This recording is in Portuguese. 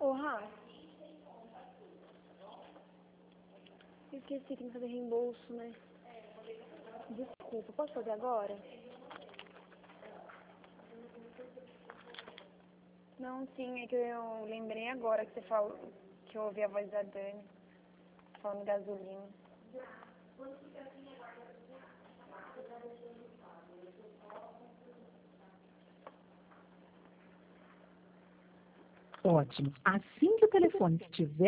Ô, Rá, eu esqueci que tem que fazer reembolso, né? Desculpa, posso fazer agora? Não, sim, é que eu lembrei agora que você falou, que eu ouvi a voz da Dani falando gasolina. Ótimo. Assim que o telefone estiver